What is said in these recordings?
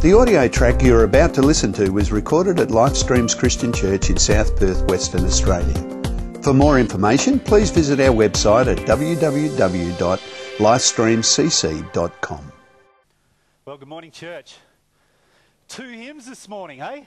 The audio track you're about to listen to was recorded at Lifestreams Christian Church in South Perth, Western Australia. For more information, please visit our website at www.lifestreamcc.com. Well, good morning, church. 2 hymns this morning, hey?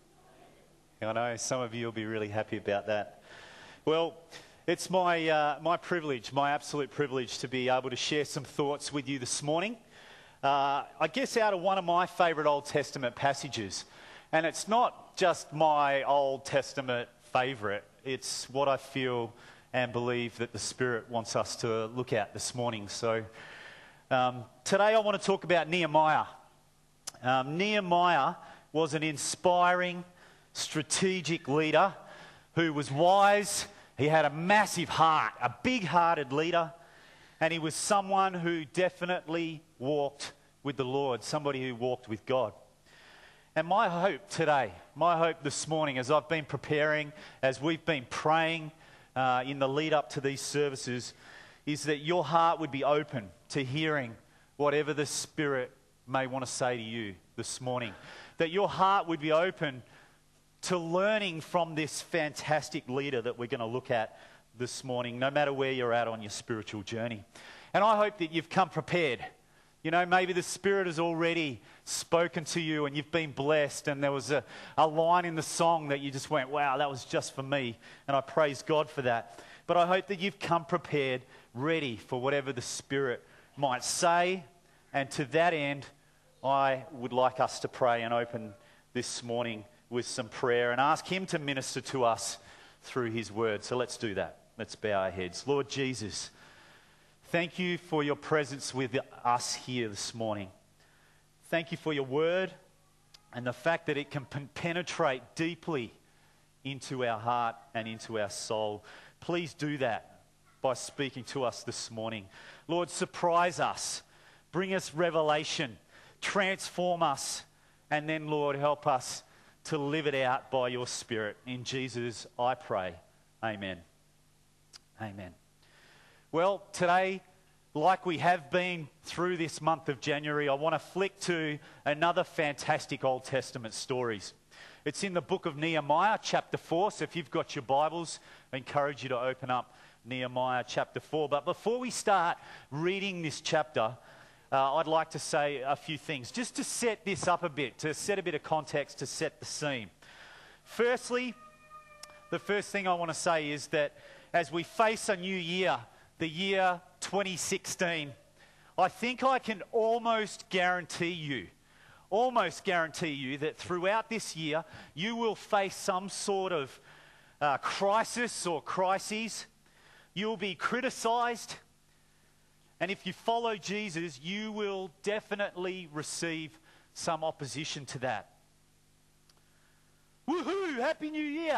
I know some of you will be really happy about that. Well, it's my privilege, my absolute privilege, to be able to share some thoughts with you this morning. I guess out of one of my favourite Old Testament passages. And it's not just my Old Testament favourite, it's what I feel and believe that the Spirit wants us to look at this morning. So today I want to talk about Nehemiah. Nehemiah was an inspiring, strategic leader who was wise. He had a massive heart, a big-hearted leader. And he was someone who definitely walked with the Lord, somebody who walked with God. And my hope today, my hope this morning, as I've been preparing, as we've been praying in the lead up to these services, is that your heart would be open to hearing whatever the Spirit may want to say to you this morning. That your heart would be open to learning from this fantastic leader that we're going to look at this morning, no matter where you're at on your spiritual journey. And I hope that you've come prepared. You know, maybe the Spirit has already spoken to you and you've been blessed, and there was a line in the song that you just went, wow, that was just for me, and I praise God for that. But I hope that you've come prepared, ready for whatever the Spirit might say, and to that end, I would like us to pray and open this morning with some prayer and ask Him to minister to us through His word. So let's do that. Let's bow our heads. Lord Jesus, thank you for your presence with us here this morning. Thank you for your word and the fact that it can penetrate deeply into our heart and into our soul. Please do that by speaking to us this morning. Lord, surprise us. Bring us revelation. Transform us. And then, Lord, help us to live it out by your Spirit. In Jesus, I pray. Amen. Amen. Well, today, like we have been through this month of January, I want to flick to another fantastic Old Testament stories. It's in the book of Nehemiah, chapter 4. So if you've got your Bibles, I encourage you to open up Nehemiah chapter 4. But before we start reading this chapter, I'd like to say a few things, just to set this up a bit, to set a bit of context, to set the scene. Firstly, the first thing I want to say is that as we face a new year, the year 2016, I think I can almost guarantee you that throughout this year, you will face some sort of crisis or crises. You'll be criticized. And if you follow Jesus, you will definitely receive some opposition to that. Woohoo! Happy New Year!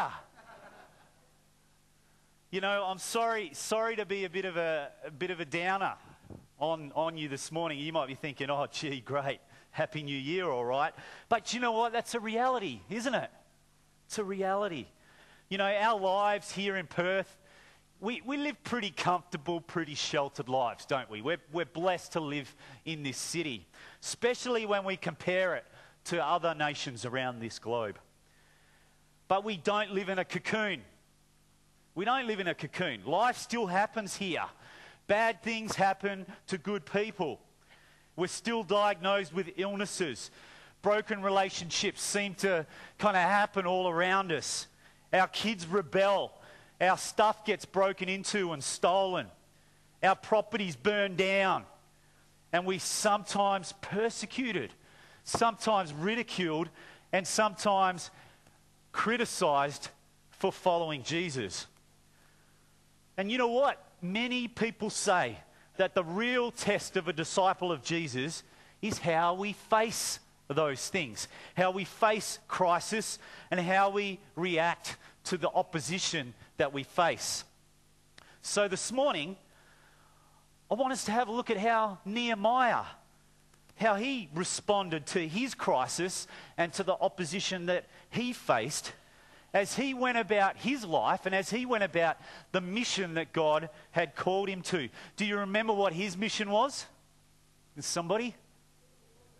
You know, I'm sorry to be a bit of a downer on you this morning. You might be thinking, oh, gee, great, Happy New Year, all right. But you know what? That's a reality, isn't it? It's a reality. You know, our lives here in Perth, we live pretty comfortable, pretty sheltered lives, don't we? We're blessed to live in this city, especially when we compare it to other nations around this globe. But we don't live in a cocoon. We don't live in a cocoon. Life still happens here. Bad things happen to good people. We're still diagnosed with illnesses. Broken relationships seem to kind of happen all around us. Our kids rebel. Our stuff gets broken into and stolen. Our properties burned down. And we sometimes persecuted, sometimes ridiculed, and sometimes criticized for following Jesus. And you know what? Many people say that the real test of a disciple of Jesus is how we face those things, how we face crisis, and how we react to the opposition that we face. So this morning, I want us to have a look at how Nehemiah, how he responded to his crisis and to the opposition that he faced as he went about his life and as he went about the mission that God had called him to. Do you remember what his mission was? Is somebody?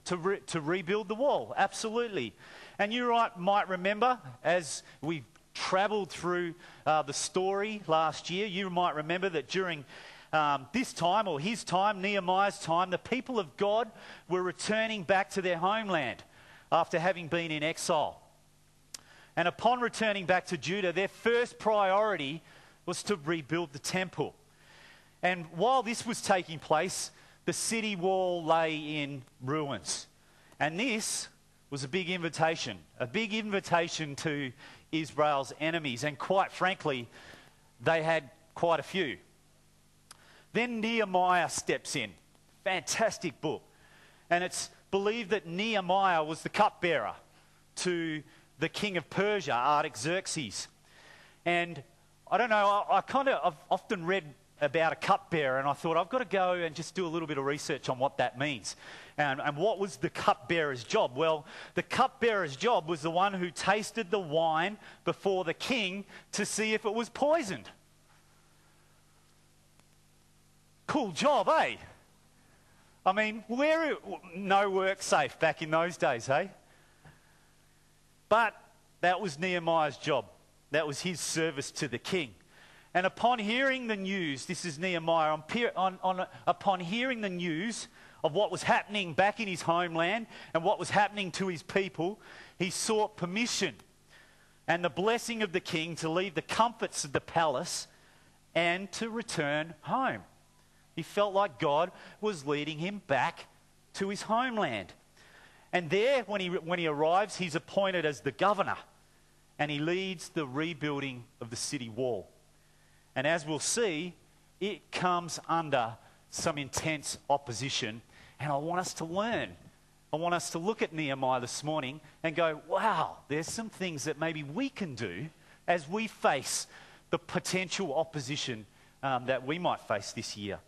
to rebuild the wall. Absolutely. And you might remember, as we travelled through the story last year, you might remember that during this time, or his time, Nehemiah's time, the people of God were returning back to their homeland after having been in exile. And upon returning back to Judah, their first priority was to rebuild the temple. And while this was taking place, the city wall lay in ruins. And this was a big invitation to Israel's enemies. And quite frankly, they had quite a few. Then Nehemiah steps in. Fantastic book. And it's believed that Nehemiah was the cupbearer to the king of Persia, Artaxerxes. And I don't know, I've often read about a cupbearer, and I thought I've got to go and just do a little bit of research on what that means. And what was the cupbearer's job? Well, the cupbearer's job was the one who tasted the wine before the king to see if it was poisoned. Cool job, eh? I mean, no work safe back in those days, eh? But that was Nehemiah's job. That was his service to the king. And upon hearing the news, this is Nehemiah, upon hearing the news of what was happening back in his homeland and what was happening to his people, he sought permission and the blessing of the king to leave the comforts of the palace and to return home. He felt like God was leading him back to his homeland. And there, when he arrives, he's appointed as the governor, and he leads the rebuilding of the city wall. And as we'll see, it comes under some intense opposition, and I want us to learn. I want us to look at Nehemiah this morning and go, wow, there's some things that maybe we can do as we face the potential opposition that we might face this year.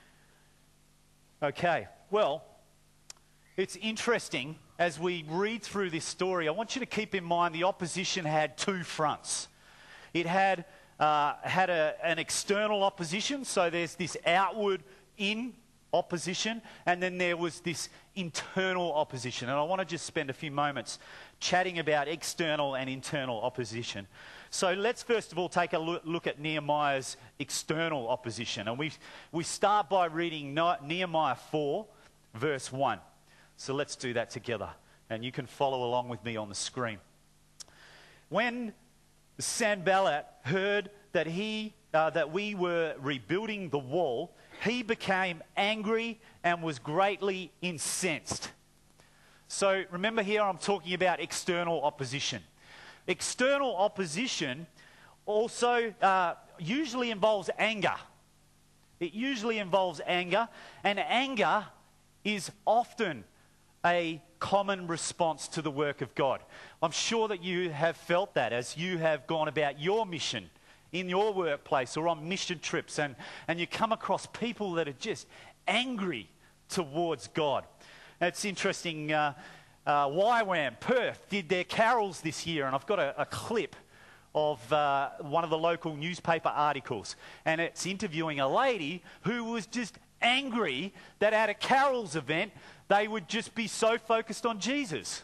Okay, well, it's interesting as we read through this story. I want you to keep in mind the opposition had two fronts. It had an external opposition, so there's this outward in opposition, and then there was this internal opposition. And I want to just spend a few moments chatting about external and internal opposition. So let's first of all take a look at Nehemiah's external opposition. And we start by reading Nehemiah 4, verse 1. So let's do that together. And you can follow along with me on the screen. When Sanballat heard that we were rebuilding the wall, he became angry and was greatly incensed. So remember here I'm talking about external opposition. External opposition also usually involves anger. It usually involves anger, and anger is often a common response to the work of God. I'm sure that you have felt that as you have gone about your mission in your workplace or on mission trips, and you come across people that are just angry towards God. It's interesting, YWAM Perth did their carols this year, and I've got a clip of one of the local newspaper articles, and it's interviewing a lady who was just angry that at a carols event they would just be so focused on Jesus.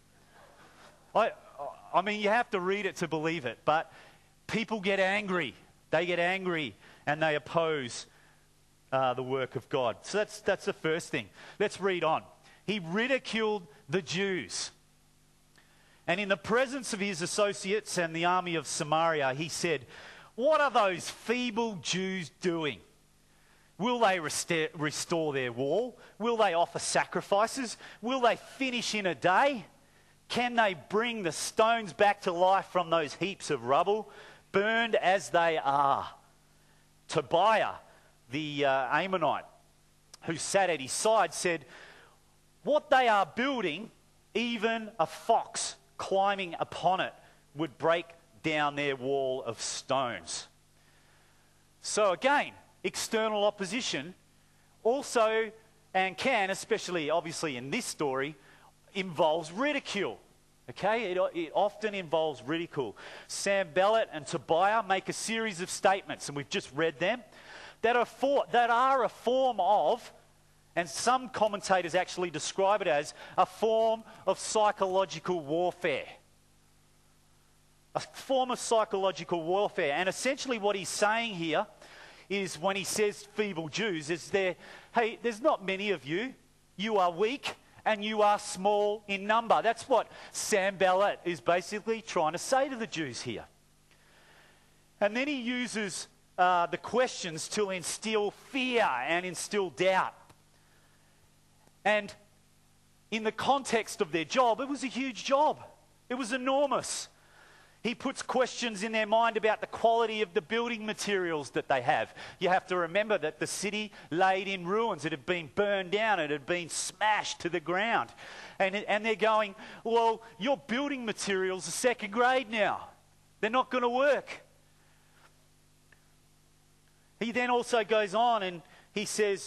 I mean, you have to read it to believe it, but people get angry. They get angry and they oppose the work of God. So that's the first thing. Let's read on. He ridiculed the Jews. And in the presence of his associates and the army of Samaria, he said, "What are those feeble Jews doing? Will they restore their wall? Will they offer sacrifices? Will they finish in a day? Can they bring the stones back to life from those heaps of rubble, burned as they are?" Tobiah, the Ammonite, who sat at his side, said, "What they are building, even a fox climbing upon it would break down their wall of stones." So again, external opposition also, and can, especially obviously in this story, involves ridicule. Okay, it often involves ridicule. Sanballat and Tobiah make a series of statements, and we've just read them, that are a form of And some commentators actually describe it as a form of psychological warfare. A form of psychological warfare. And essentially what he's saying here is, when he says feeble Jews, is hey, there's not many of you. You are weak and you are small in number. That's what Sanballat is basically trying to say to the Jews here. And then he uses the questions to instill fear and instill doubt. And in the context of their job, it was a huge job. It was enormous. He puts questions in their mind about the quality of the building materials that they have. You have to remember that the city laid in ruins. It had been burned down. It had been smashed to the ground. And they're going, well, your building materials are second grade now. They're not going to work. He then also goes on and he says,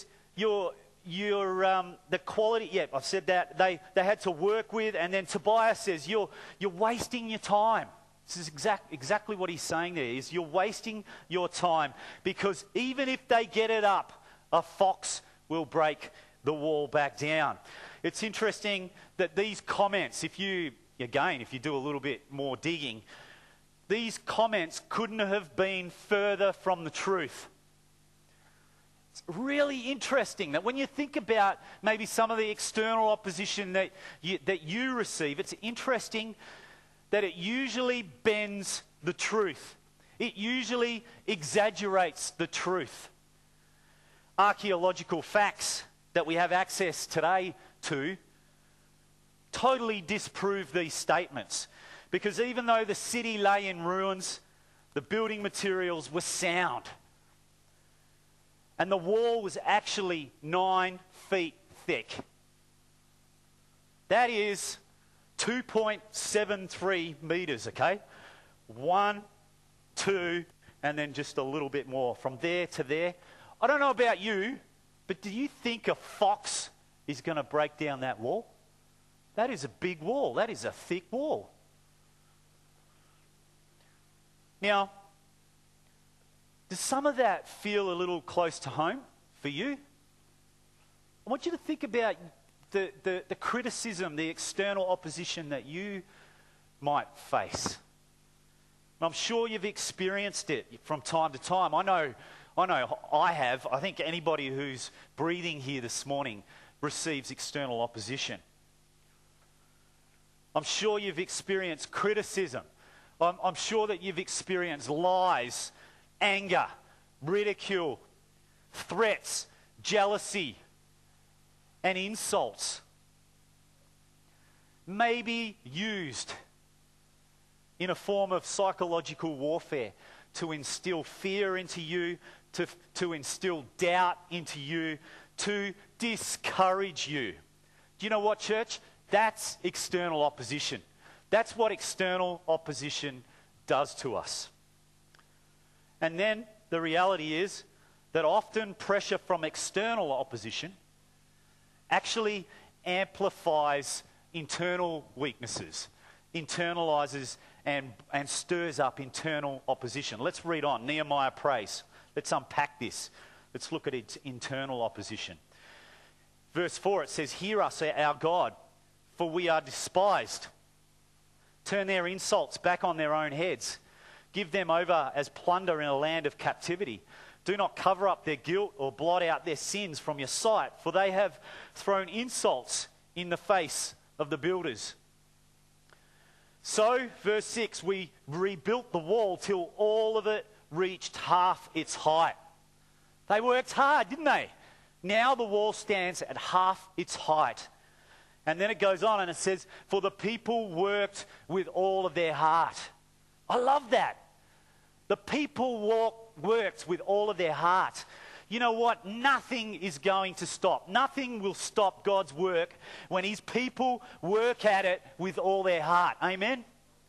the quality, yeah, I've said that, they had to work with. And then Tobias says, you're wasting your time. This is exactly what he's saying there, is you're wasting your time, because even if they get it up, a fox will break the wall back down. It's interesting that these comments, if you do a little bit more digging, these comments couldn't have been further from the truth. It's really interesting that when you think about maybe some of the external opposition that you receive, it's interesting that it usually bends the truth. It usually exaggerates the truth. Archaeological facts that we have access today to totally disprove these statements, because even though the city lay in ruins, the building materials were sound. And the wall was actually 9 feet thick. That is 2.73 metres, okay? 1, 2, and then just a little bit more from there to there. I don't know about you, but do you think a fox is going to break down that wall? That is a big wall. That is a thick wall. Now, does some of that feel a little close to home for you? I want you to think about the criticism, the external opposition that you might face. I'm sure you've experienced it from time to time. I know I have. I think anybody who's breathing here this morning receives external opposition. I'm sure you've experienced criticism. I'm sure that you've experienced lies, anger, ridicule, threats, jealousy, and insults. Maybe used in a form of psychological warfare to instill fear into you, to instill doubt into you, to discourage you. Do you know what, church? That's external opposition. That's what external opposition does to us. And then the reality is that often pressure from external opposition actually amplifies internal weaknesses, internalizes and stirs up internal opposition. Let's read on. Nehemiah prays. Let's unpack this. Let's look at its internal opposition. Verse 4, it says, "Hear us, our God, for we are despised. Turn their insults back on their own heads. Give them over as plunder in a land of captivity. Do not cover up their guilt or blot out their sins from your sight, for they have thrown insults in the face of the builders." So, verse 6, we rebuilt the wall till all of it reached half its height. They worked hard, didn't they? Now the wall stands at half its height. And then it goes on and it says, "For the people worked with all of their heart." I love that. The people worked with all of their heart. You know what? Nothing is going to stop. Nothing will stop God's work when his people work at it with all their heart. Amen?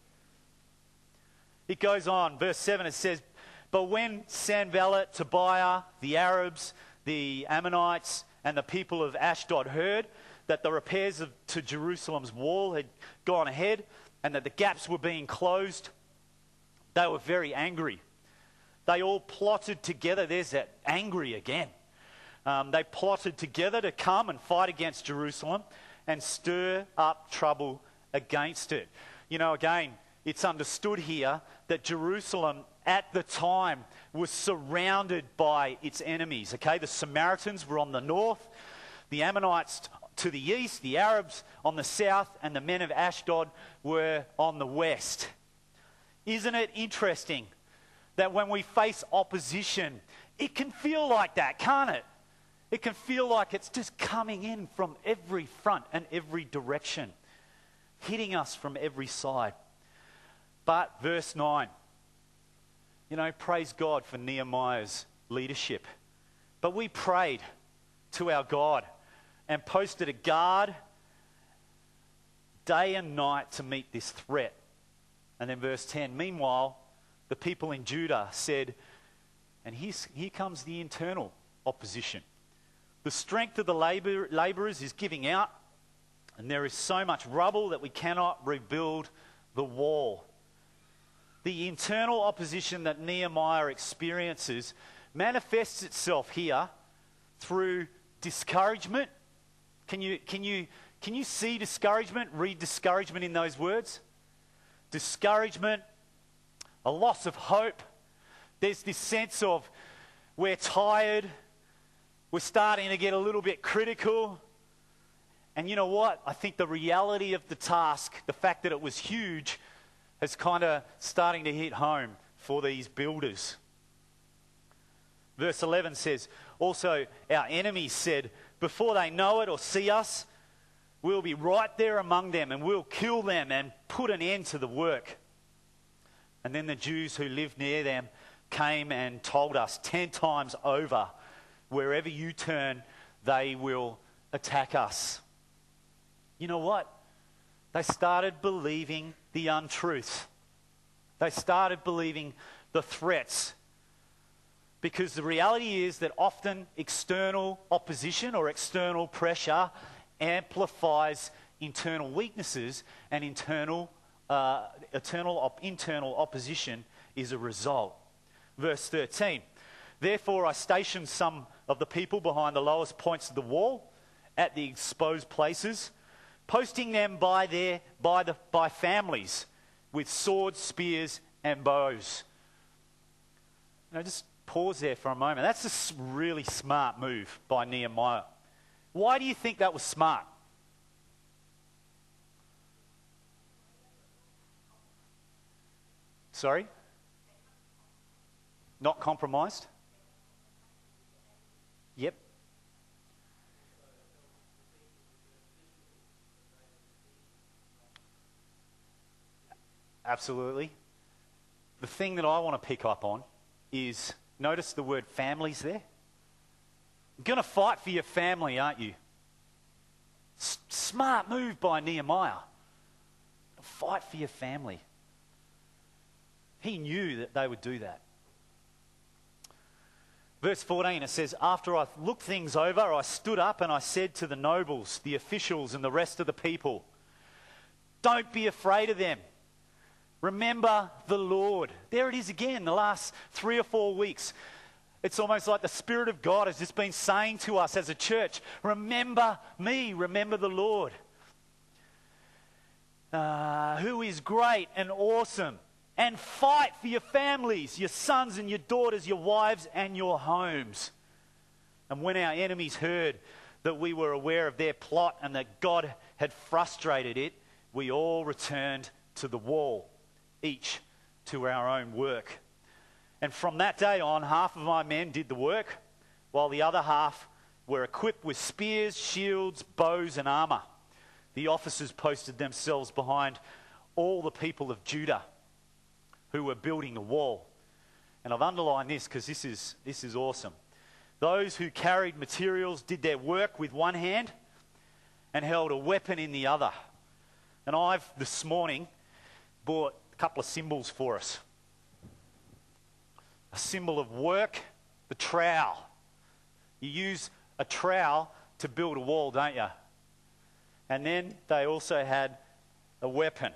It goes on. Verse 7, it says, "But when Sanballat, Tobiah, the Arabs, the Ammonites, and the people of Ashdod heard that the repairs to Jerusalem's wall had gone ahead and that the gaps were being closed, they were very angry." They all plotted together. There's that angry again. They plotted together to come and fight against Jerusalem and stir up trouble against it. You know, again, it's understood here that Jerusalem at the time was surrounded by its enemies, okay? The Samaritans were on the north, the Ammonites to the east, the Arabs on the south, and the men of Ashdod were on the west. Isn't it interesting that when we face opposition, it can feel like that, can't it? It can feel like it's just coming in from every front and every direction, hitting us from every side. But verse 9, you know, praise God for Nehemiah's leadership. But we prayed to our God and posted a guard day and night to meet this threat. And then verse 10, meanwhile, the people in Judah said, and here comes the internal opposition. The strength of the labourers is giving out, and there is so much rubble that we cannot rebuild the wall. The internal opposition that Nehemiah experiences manifests itself here through discouragement. Can you see discouragement? Read discouragement in those words. Discouragement, a loss of hope. There's this sense of we're tired, we're starting to get a little bit critical. And you know what? I think the reality of the task, the fact that it was huge, is kind of starting to hit home for these builders. Verse 11 says, also our enemies said, before they know it or see us, we'll be right there among them and we'll kill them and put an end to the work. And then the Jews who lived near them came and told us 10 times over, wherever you turn, they will attack us. You know what? They started believing the untruth. They started believing the threats. Because the reality is that often external opposition or external pressure amplifies internal weaknesses, and internal opposition is a result. Verse 13, therefore I stationed some of the people behind the lowest points of the wall at the exposed places, posting them by families with swords, spears, and bows. Now just pause there for a moment. That's a really smart move by Nehemiah. Why do you think that was smart? Sorry? Not compromised? Yep. Absolutely. The thing that I want to pick up on is, notice the word families there. You're going to fight for your family, aren't you? Smart move by Nehemiah. Fight for your family. He knew that they would do that. Verse 14, it says, after I looked things over, I stood up and I said to the nobles, the officials, and the rest of the people, don't be afraid of them. Remember the Lord. There it is again, the last 3 or 4 weeks. It's almost like the Spirit of God has just been saying to us as a church, remember me, remember the Lord, who is great and awesome, and fight for your families, your sons and your daughters, your wives and your homes. And when our enemies heard that we were aware of their plot and that God had frustrated it, we all returned to the wall, each to our own work. And from that day on, half of my men did the work, while the other half were equipped with spears, shields, bows, and armour. The officers posted themselves behind all the people of Judah who were building the wall. And I've underlined this because this is awesome. Those who carried materials did their work with one hand and held a weapon in the other. And I've, this morning, bought a couple of symbols for us. A symbol of work, the trowel. You use a trowel to build a wall, don't you? And then they also had a weapon.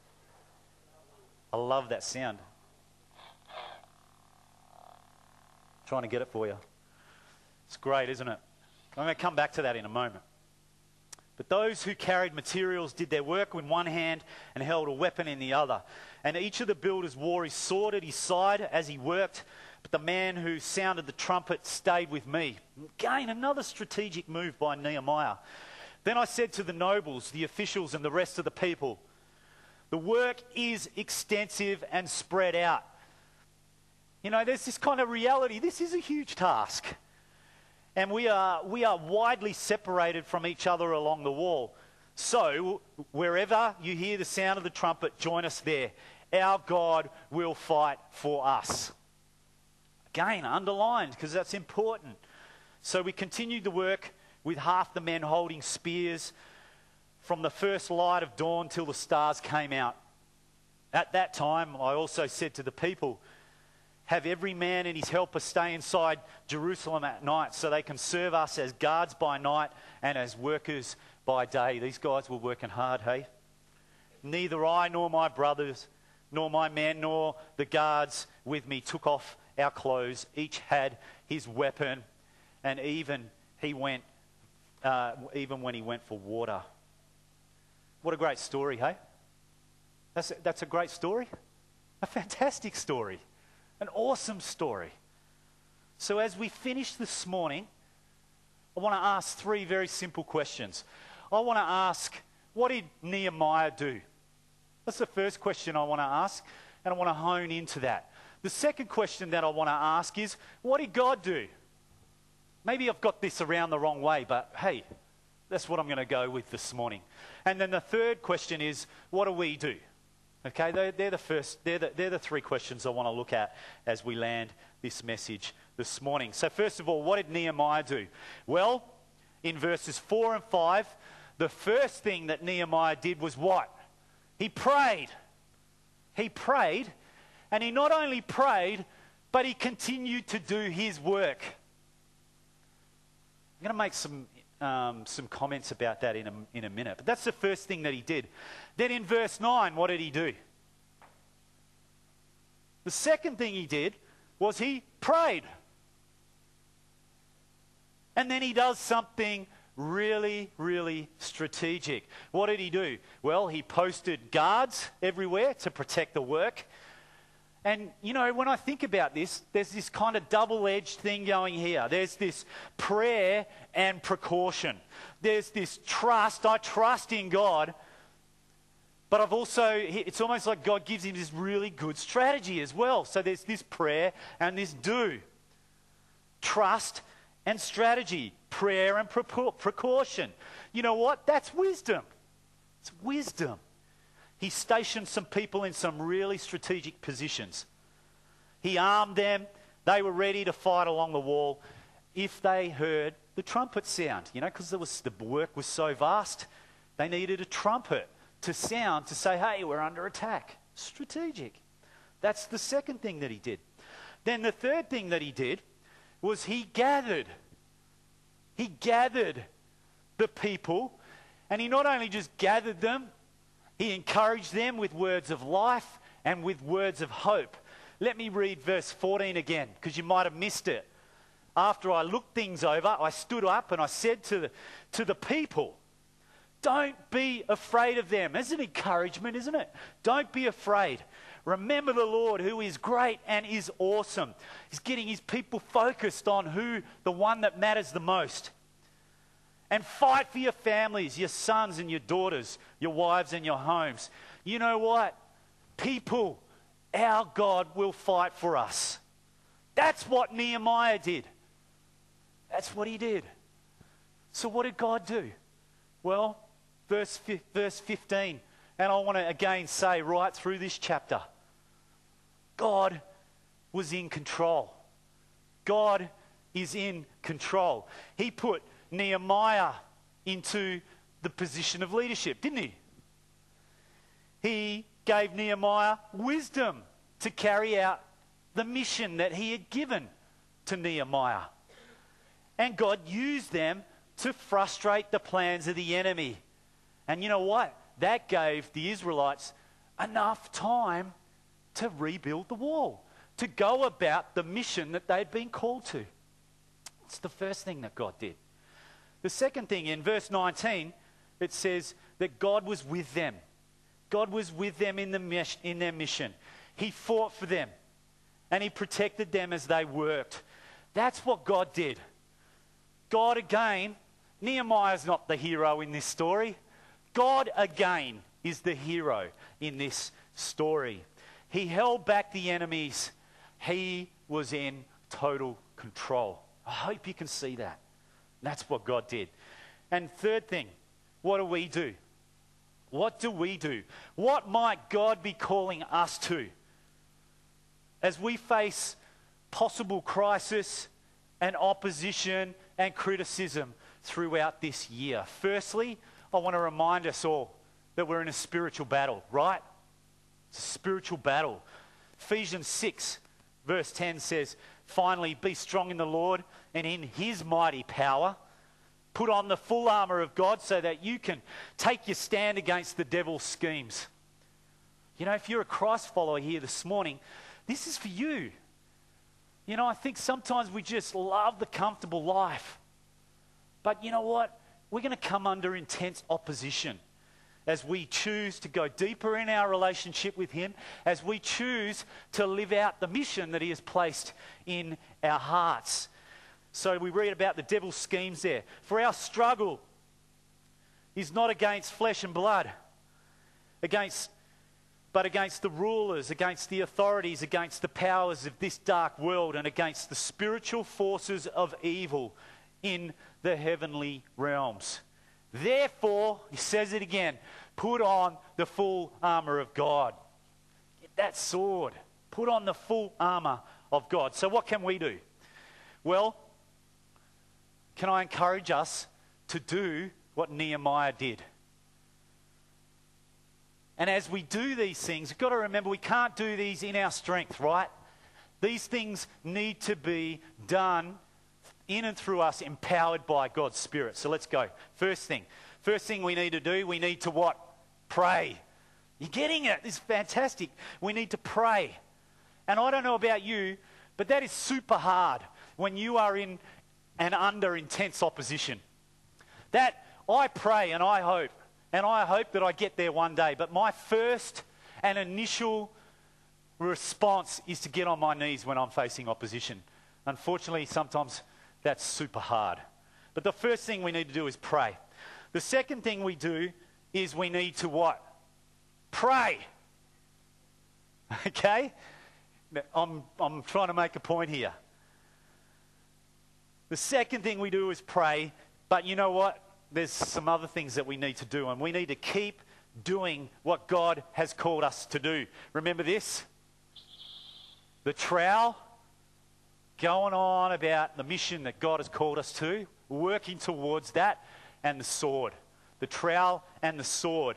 I love that sound. Trying to get it for you. It's great, isn't it? I'm going to come back to that in a moment. But those who carried materials did their work with one hand and held a weapon in the other. And each of the builders wore his sword at his side as he worked. But the man who sounded the trumpet stayed with me. Again, another strategic move by Nehemiah. Then I said to the nobles, the officials, and the rest of the people, the work is extensive and spread out. You know, there's this kind of reality. This is a huge task. And we are widely separated from each other along the wall. So, wherever you hear the sound of the trumpet, join us there. Our God will fight for us. Again, underlined, because that's important. So we continued the work with half the men holding spears from the first light of dawn till the stars came out. At that time, I also said to the people, have every man and his helper stay inside Jerusalem at night so they can serve us as guards by night and as workers by day. These guys were working hard, hey? Neither I nor my brothers, nor my men, nor the guards with me took off our clothes. Each had his weapon, and even when he went for water. What a great story, hey? That's a great story. A fantastic story. An awesome story. So as we finish this morning, I want to ask three very simple questions. I want to ask, what did Nehemiah do? That's the first question I want to ask, and I want to hone into that. The second question that I want to ask is, what did God do? Maybe I've got this around the wrong way, but hey, that's what I'm going to go with this morning. And then the third question is, what do we do? Okay, they're the three questions I want to look at as we land this message this morning. So first of all, what did Nehemiah do? Well, in verses 4 and 5, the first thing that Nehemiah did was what? He prayed. He prayed, and he not only prayed, but he continued to do his work. I'm going to make some comments about that in a minute. But that's the first thing that he did. Then in verse 9, what did he do? The second thing he did was he prayed. And then he does something really, really strategic. What did he do? Well, he posted guards everywhere to protect the work. And, you know, when I think about this, there's this kind of double-edged thing going here. There's this prayer and precaution. There's this trust. I trust in God. But it's almost like God gives him this really good strategy as well. So there's this prayer and this do. Trust and strategy. Prayer and precaution. You know what? That's wisdom. It's wisdom. He stationed some people in some really strategic positions. He armed them. They were ready to fight along the wall if they heard the trumpet sound. You know, because the work was so vast, they needed a trumpet to sound to say, hey, we're under attack. Strategic. That's the second thing that he did. Then the third thing that he did was he gathered. He gathered the people, and he not only just gathered them, he encouraged them with words of life and with words of hope. Let me read verse 14 again, because you might have missed it. After I looked things over, I stood up and I said to the people, don't be afraid of them. That's an encouragement, isn't it? Don't be afraid. Remember the Lord, who is great and is awesome. He's getting his people focused on the one that matters the most. And fight for your families, your sons and your daughters, your wives and your homes. You know what? People, our God will fight for us. That's what Nehemiah did. That's what he did. So what did God do? Well, verse 15, and I want to again say right through this chapter, God was in control. God is in control. He put Nehemiah into the position of leadership, didn't he? He gave Nehemiah wisdom to carry out the mission that he had given to Nehemiah. And God used them to frustrate the plans of the enemy. And you know what? That gave the Israelites enough time to rebuild the wall, to go about the mission that they'd been called to. It's the first thing that God did. The second thing, in verse 19, it says that God was with them. God was with them in their mission. He fought for them and he protected them as they worked. That's what God did. God again, Nehemiah's not the hero in this story. God again is the hero in this story. He held back the enemies. He was in total control. I hope you can see that. That's what God did. And third thing, what do we do? What do we do? What might God be calling us to as we face possible crisis and opposition and criticism throughout this year? Firstly, I want to remind us all that we're in a spiritual battle, right? It's a spiritual battle. Ephesians 6 verse 10 says, "Finally, be strong in the Lord and in his mighty power. Put on the full armor of God so that you can take your stand against the devil's schemes." You know, if you're a Christ follower here this morning, this is for you. You know, I think sometimes we just love the comfortable life. But you know what? We're going to come under intense opposition as we choose to go deeper in our relationship with him, as we choose to live out the mission that he has placed in our hearts. So we read about the devil's schemes there. For our struggle is not against flesh and blood, but against the rulers, against the authorities, against the powers of this dark world, and against the spiritual forces of evil in the heavenly realms. Therefore, he says it again, put on the full armor of God. Get that sword. Put on the full armor of God. So what can we do? Well, can I encourage us to do what Nehemiah did? And as we do these things, we've got to remember we can't do these in our strength, right? These things need to be done in and through us, empowered by God's Spirit. So let's go. First thing we need to do, we need to what? Pray. You're getting it? This is fantastic. We need to pray. And I don't know about you, but that is super hard when you are in and under intense opposition. That I pray and I hope that I get there one day. But my first and initial response is to get on my knees when I'm facing opposition. Unfortunately, sometimes that's super hard. But the first thing we need to do is pray. The second thing we do is we need to what? Pray. Okay? I'm trying to make a point here. The second thing we do is pray, but you know what? There's some other things that we need to do, and we need to keep doing what God has called us to do. Remember this? The trowel, going on about the mission that God has called us to, working towards that, and the sword. The trowel and the sword.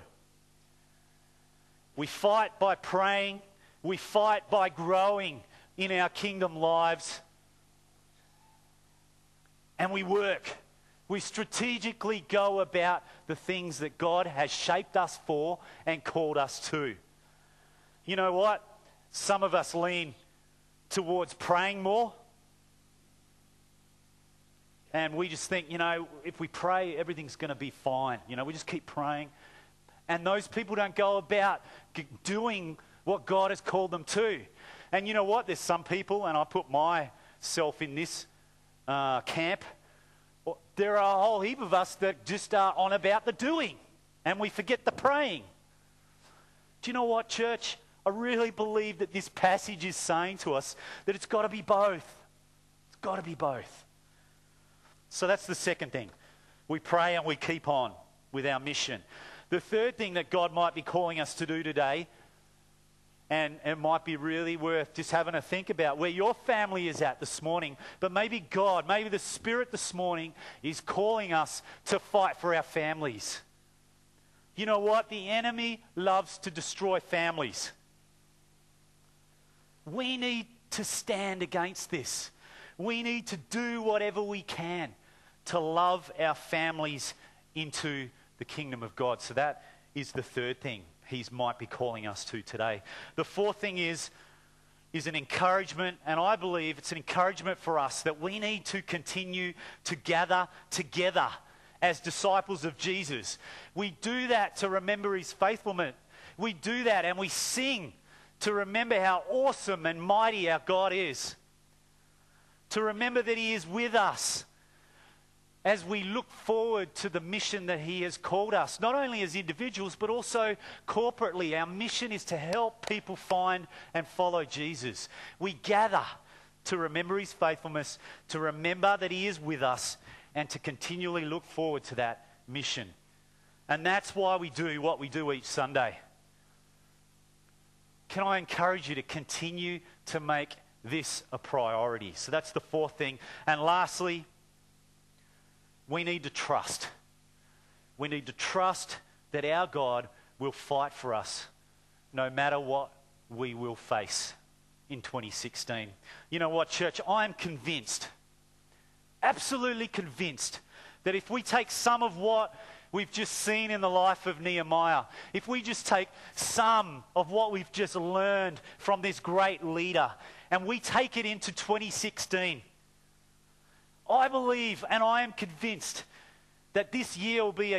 We fight by praying. We fight by growing in our kingdom lives. And we work. We strategically go about the things that God has shaped us for and called us to. You know what? Some of us lean towards praying more. And we just think, you know, if we pray, everything's going to be fine. You know, we just keep praying. And those people don't go about doing what God has called them to. And you know what? There's some people, and I put myself in this camp. There are a whole heap of us that just are on about the doing. And we forget the praying. Do you know what, church? I really believe that this passage is saying to us that it's got to be both. It's got to be both. So that's the second thing. We pray and we keep on with our mission. The third thing that God might be calling us to do today, and it might be really worth just having a think about where your family is at this morning, but maybe God, maybe the Spirit this morning is calling us to fight for our families. You know what? The enemy loves to destroy families. We need to stand against this. We need to do whatever we can to love our families into the kingdom of God. So that is the third thing he might be calling us to today. The fourth thing is is an encouragement, and I believe it's an encouragement for us that we need to continue to gather together as disciples of Jesus. We do that to remember his faithfulness. We do that and we sing to remember how awesome and mighty our God is. To remember that he is with us as we look forward to the mission that he has called us, not only as individuals, but also corporately. Our mission is to help people find and follow Jesus. We gather to remember his faithfulness, to remember that he is with us, and to continually look forward to that mission. And that's why we do what we do each Sunday. Can I encourage you to continue to make this a priority? So that's the fourth thing. And lastly, we need to trust. We need to trust that our God will fight for us no matter what we will face in 2016. You know what, church? I'm convinced, absolutely convinced, that if we take some of what we've just seen in the life of Nehemiah, if we just take some of what we've just learned from this great leader and we take it into 2016, I believe and I am convinced that this year will be a